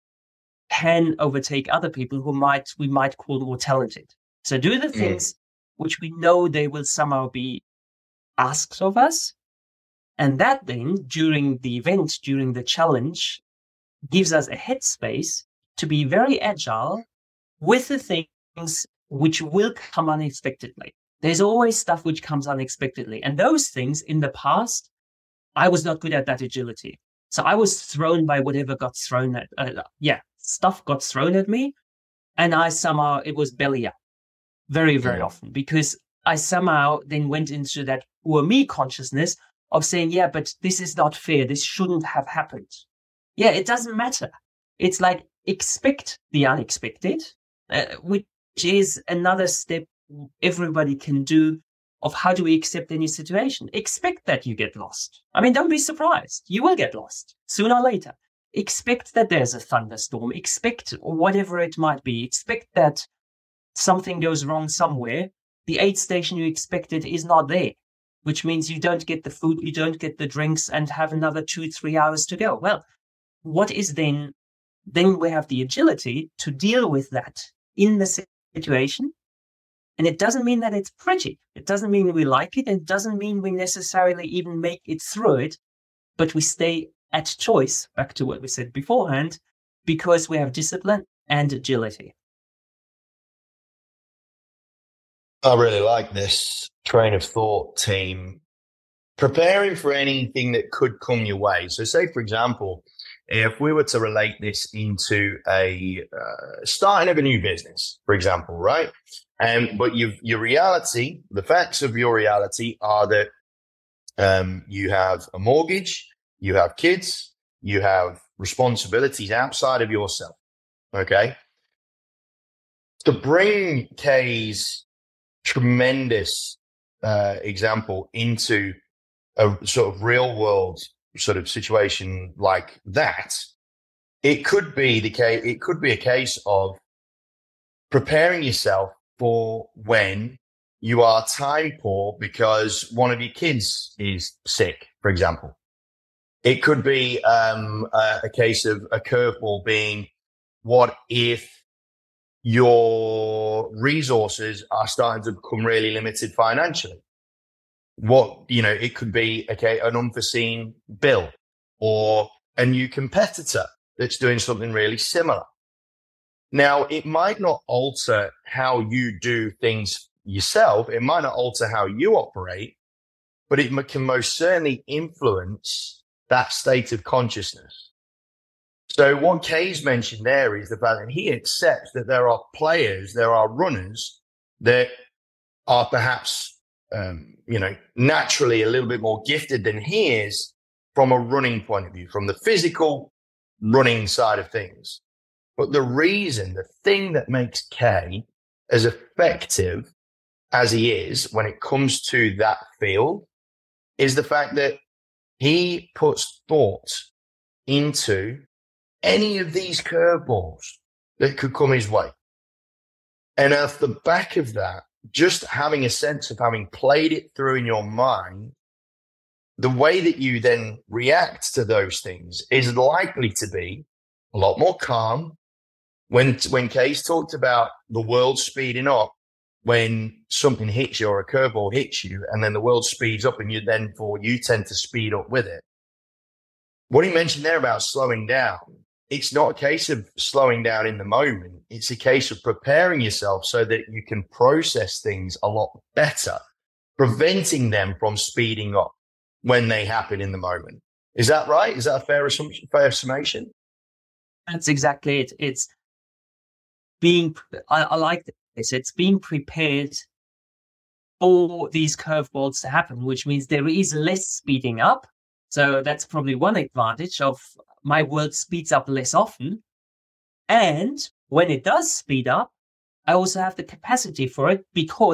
can overtake other people who we might call more talented. So do the things which we know they will somehow be asked of us. And that then, during the event, during the challenge, gives us a headspace to be very agile with the things which will come unexpectedly. There's always stuff which comes unexpectedly. And those things in the past, I was not good at that agility. So I was thrown by whatever got thrown at, stuff got thrown at me. And it was belly up very, very often, because I somehow then went into that poor me consciousness of saying, yeah, but this is not fair. This shouldn't have happened. Yeah, it doesn't matter. It's like expect the unexpected, which is another step everybody can do of how do we accept any situation. Expect that you get lost. I mean, don't be surprised. You will get lost sooner or later. Expect that there's a thunderstorm. Expect whatever it might be. Expect that something goes wrong somewhere. The aid station you expected is not there, which means you don't get the food, you don't get the drinks, and have another 2-3 hours to go. Well, what is then? Then we have the agility to deal with that in the situation. And it doesn't mean that it's pretty. It doesn't mean we like it. It doesn't mean we necessarily even make it through it, but we stay at choice, back to what we said beforehand, because we have discipline and agility. I really like this train of thought, team. Preparing for anything that could come your way. So say, for example, if we were to relate this into a starting of a new business, for example, right? But your reality, the facts of your reality are that you have a mortgage, you have kids, you have responsibilities outside of yourself. Okay. To bring Kay's tremendous example into a sort of real world sort of situation like that, it could be the case. It could be a case of preparing yourself for when you are time poor because one of your kids is sick, for example. It could be a case of a curveball being, what if your resources are starting to become really limited financially? It could be, okay, an unforeseen bill or a new competitor that's doing something really similar. Now, it might not alter how you do things yourself. It might not alter how you operate, but it can most certainly influence that state of consciousness. So what Kay's mentioned there is the fact that he accepts that there are players, there are runners that are perhaps, naturally a little bit more gifted than he is from a running point of view, from the physical running side of things. But the thing that makes Kay as effective as he is when it comes to that field is the fact that he puts thought into any of these curveballs that could come his way. And off the back of that, just having a sense of having played it through in your mind, the way that you then react to those things is likely to be a lot more calm. When Case talked about the world speeding up, when something hits you or a curveball hits you, and then the world speeds up and you tend to speed up with it. What he mentioned there about slowing down, it's not a case of slowing down in the moment. It's a case of preparing yourself so that you can process things a lot better, preventing them from speeding up when they happen in the moment. Is that right? Is that a fair assumption, fair summation? That's exactly it. It's being, I like this, it's being prepared for these curveballs to happen, which means there is less speeding up. So that's probably one advantage of my world speeds up less often. And when it does speed up, I also have the capacity for it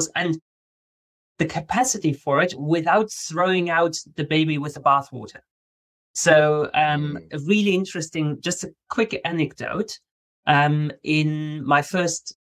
without throwing out the baby with the bathwater. So a really interesting, just a quick anecdote. In my first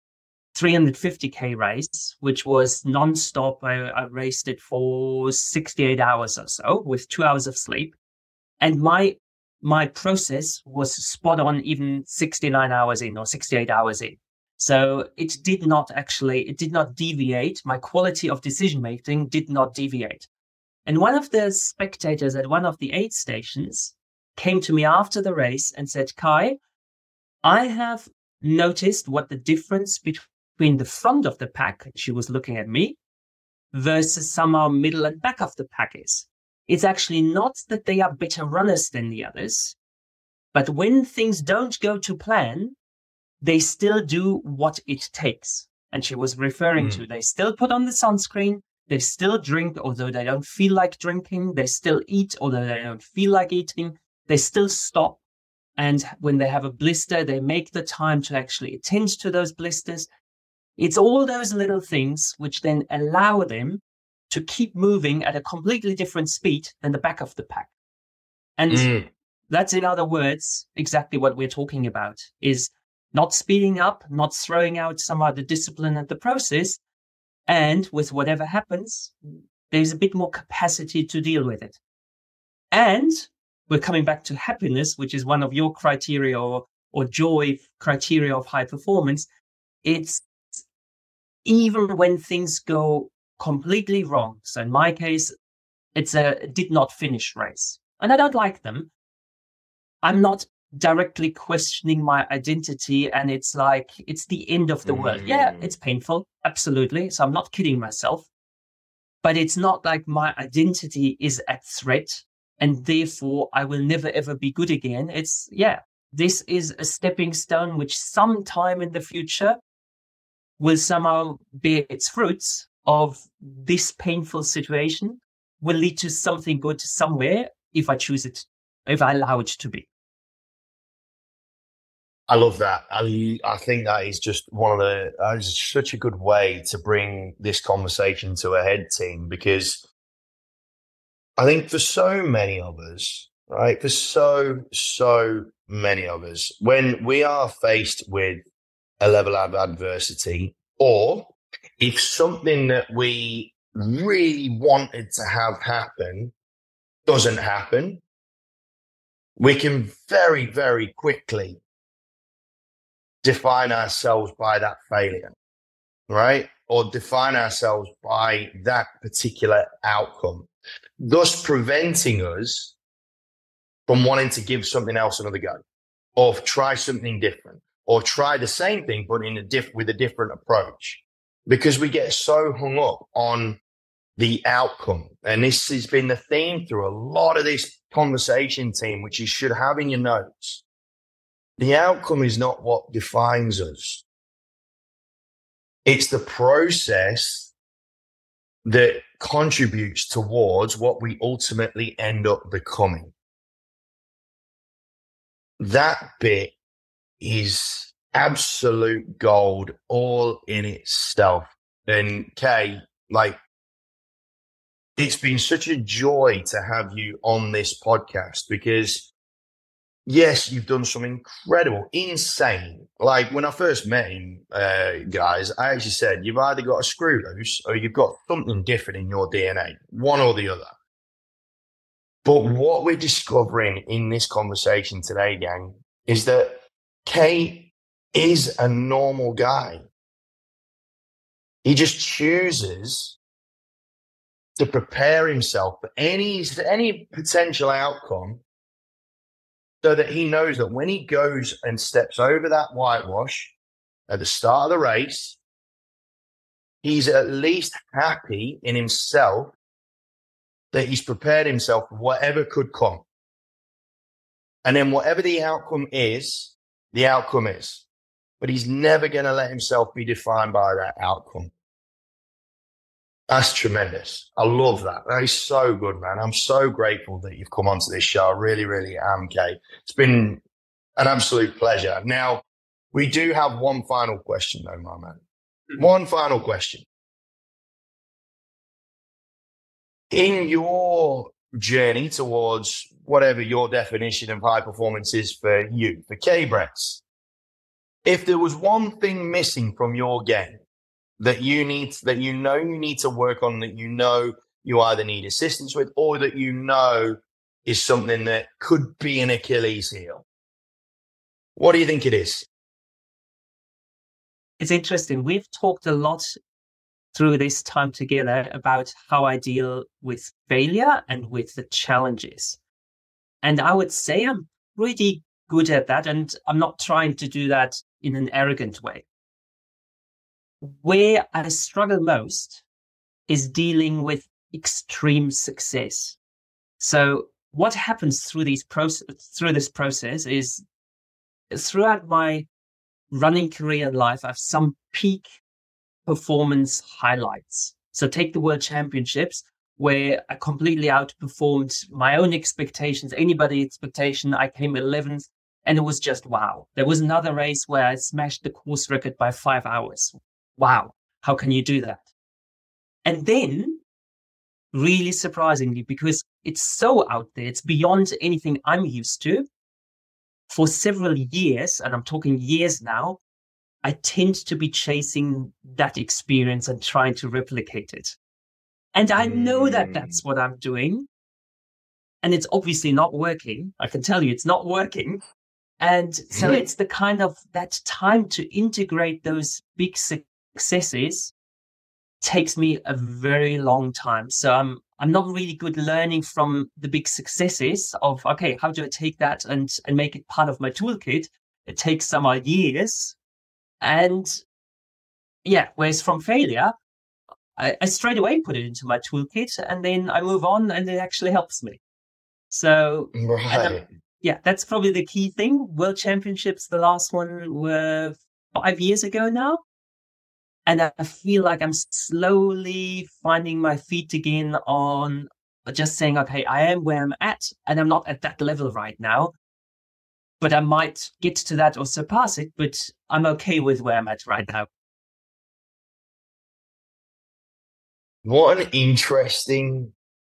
350k race, which was non-stop, I raced it for 68 hours or so with 2 hours of sleep. And my process was spot on even 69 hours in or 68 hours in. So it did not deviate. My quality of decision making did not deviate. And one of the spectators at one of the aid stations came to me after the race and said, Kai, I have noticed what the difference between the front of the pack, she was looking at me, versus somehow middle and back of the pack is. It's actually not that they are better runners than the others, but when things don't go to plan, they still do what it takes. And she was referring to, they still put on the sunscreen, they still drink, although they don't feel like drinking, they still eat, although they don't feel like eating, they still stop. And when they have a blister, they make the time to actually attend to those blisters. It's all those little things which then allow them to keep moving at a completely different speed than the back of the pack. And that's, in other words, exactly what we're talking about, is not speeding up, not throwing out some other discipline at the process. And with whatever happens, there's a bit more capacity to deal with it. And we're coming back to happiness, which is one of your criteria or joy criteria of high performance. It's even when things go completely wrong. So in my case, it's a did not finish race. And I don't like them. I'm not directly questioning my identity and it's like, it's the end of the world. Yeah, it's painful. Absolutely. So I'm not kidding myself. But it's not like my identity is at threat and therefore I will never, ever be good again. It's, this is a stepping stone which sometime in the future will somehow bear its fruits of this painful situation, will lead to something good somewhere if I choose it, if I allow it to be. I love that. I think that is just is such a good way to bring this conversation to a head, team, because I think for so many of us, right, for so many of us, when we are faced with a level of adversity, or if something that we really wanted to have happen doesn't happen, we can very, very quickly define ourselves by that failure, right? Or define ourselves by that particular outcome, thus preventing us from wanting to give something else another go, or try something different, or try the same thing but with a different approach, because we get so hung up on the outcome. And this has been the theme through a lot of this conversation, team, which you should have in your notes. The outcome is not what defines us. It's the process that contributes towards what we ultimately end up becoming. That bit is absolute gold all in itself. And Kay, like, it's been such a joy to have you on this podcast, because yes, you've done some incredible, insane. Like when I first met him, guys, I actually said, you've either got a screw loose or you've got something different in your DNA, one or the other. But what we're discovering in this conversation today, gang, is that Kay is a normal guy. He just chooses to prepare himself for any potential outcome, so that he knows that when he goes and steps over that whitewash at the start of the race, he's at least happy in himself that he's prepared himself for whatever could come. And then whatever the outcome is, the outcome is. But he's never going to let himself be defined by that outcome. That's tremendous. I love that. That is so good, man. I'm so grateful that you've come onto this show. I really, really am, Kay. It's been an absolute pleasure. Now, we do have one final question, though, my man. Mm-hmm. One final question. In your journey towards whatever your definition of high performance is for you, for K-Bretts, if there was one thing missing from your game that you need to work on, that you either need assistance with, or that is something that could be an Achilles heel, what do you think it is? It's interesting. We've talked a lot through this time together about how I deal with failure and with the challenges. And I would say I'm pretty good at that, and I'm not trying to do that in an arrogant way. Where I struggle most is dealing with extreme success. So what happens through this process is, throughout my running career in life, I have some peak performance highlights. So take the World Championships, where I completely outperformed my own expectations, anybody's expectation. I came 11th, and it was just wow. There was another race where I smashed the course record by 5 hours. Wow, how can you do that? And then, really surprisingly, because it's so out there, it's beyond anything I'm used to, for several years, and I'm talking years now, I tend to be chasing that experience and trying to replicate it. And I know that that's what I'm doing. And it's obviously not working. I can tell you it's not working. And so it's the kind of that time to integrate those big successes takes me a very long time. So I'm not really good learning from the big successes of, okay, how do I take that and make it part of my toolkit? It takes some years. And yeah, whereas from failure, I straight away put it into my toolkit, and then I move on, and it actually helps me. So right. Yeah, that's probably the key thing. World Championships, the last one were 5 years ago now. And I feel like I'm slowly finding my feet again on just saying, okay, I am where I'm at, and I'm not at that level right now. but I might get to that or surpass it, but I'm okay with where I'm at right now. What an interesting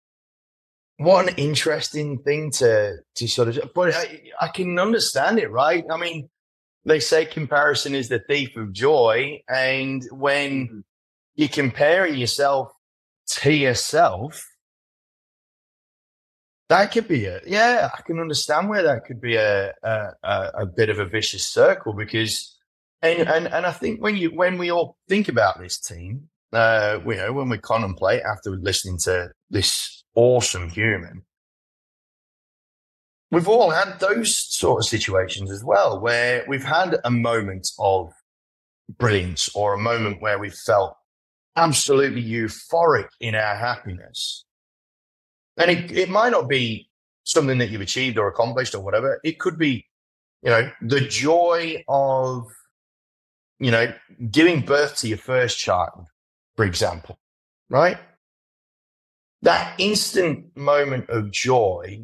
thing to sort of, but I can understand it, right? I mean, they say comparison is the thief of joy. And when you're comparing yourself to yourself, that could be I can understand where that could be a bit of a vicious circle, because, and I think when we all think about this team, when we contemplate after listening to this awesome human, we've all had those sort of situations as well, where we've had a moment of brilliance or a moment where we felt absolutely euphoric in our happiness. And it might not be something that you've achieved or accomplished or whatever. It could be, the joy of, giving birth to your first child, for example, right? That instant moment of joy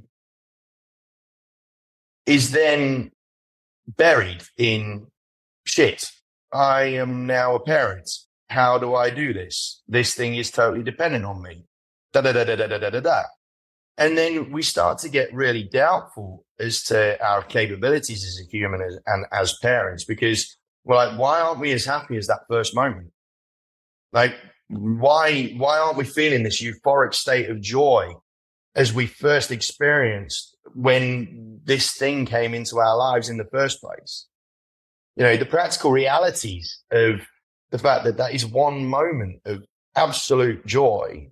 is then buried in shit. I am now a parent. How do I do this? This thing is totally dependent on me. Da-da-da-da-da-da-da-da. And then we start to get really doubtful as to our capabilities as a human and as parents, because we're like, why aren't we as happy as that first moment? Like, why aren't we feeling this euphoric state of joy as we first experienced when this thing came into our lives in the first place? The practical realities of the fact that is one moment of absolute joy.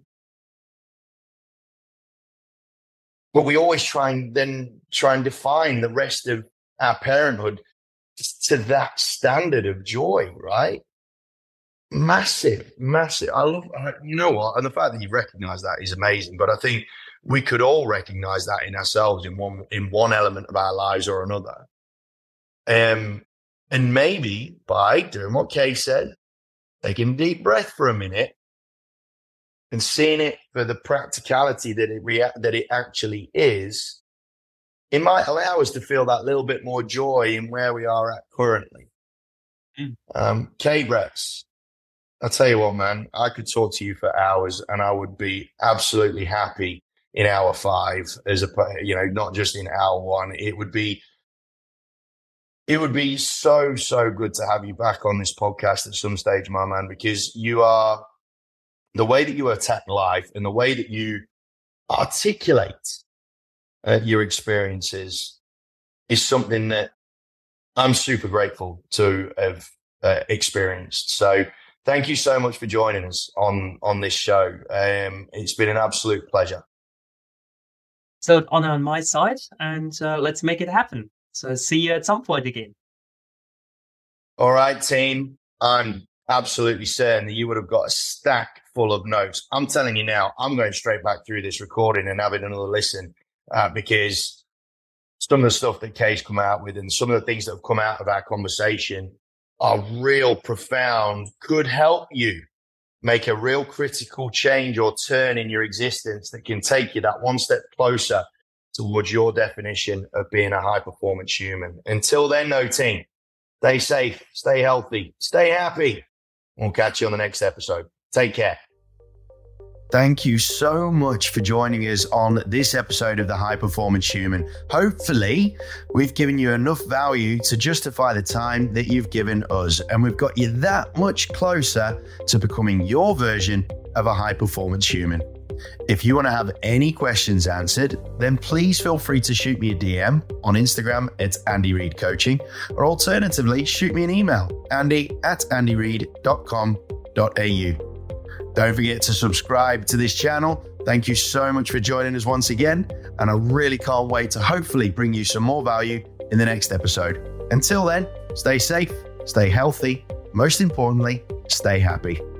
But we always try and define the rest of our parenthood to that standard of joy, right? Massive. I love, you know what? And the fact that you recognize that is amazing. But I think we could all recognize that in ourselves in one element of our lives or another. And maybe by doing what Kay said, taking a deep breath for a minute and seeing it for the practicality that it actually is, it might allow us to feel that little bit more joy in where we are at currently. Kay Bretts, I'll tell you what, man, I could talk to you for hours and I would be absolutely happy in hour 5 not just in hour 1. It would be so, so good to have you back on this podcast at some stage, my man, because the way that you attack life and the way that you articulate your experiences is something that I'm super grateful to have experienced. So thank you so much for joining us on this show. It's been an absolute pleasure. So honor on my side, and let's make it happen. So see you at some point again. All right, team. I'm absolutely certain that you would have got a stack full of notes. I'm telling you now, I'm going straight back through this recording and having another listen because some of the stuff that Kay's come out with and some of the things that have come out of our conversation are real profound, could help you make a real critical change or turn in your existence that can take you that one step closer towards your definition of being a high-performance human. Until then, though, team, stay safe, stay healthy, stay happy. We'll catch you on the next episode. Take care. Thank you so much for joining us on this episode of The High Performance Human. Hopefully, we've given you enough value to justify the time that you've given us, and we've got you that much closer to becoming your version of a high performance human. If you want to have any questions answered, then please feel free to shoot me a DM on Instagram at Andy Reid Coaching, or alternatively, shoot me an email, andy@andyreid.com.au. Don't forget to subscribe to this channel. Thank you so much for joining us once again, and I really can't wait to hopefully bring you some more value in the next episode. Until then, stay safe, stay healthy, most importantly, stay happy.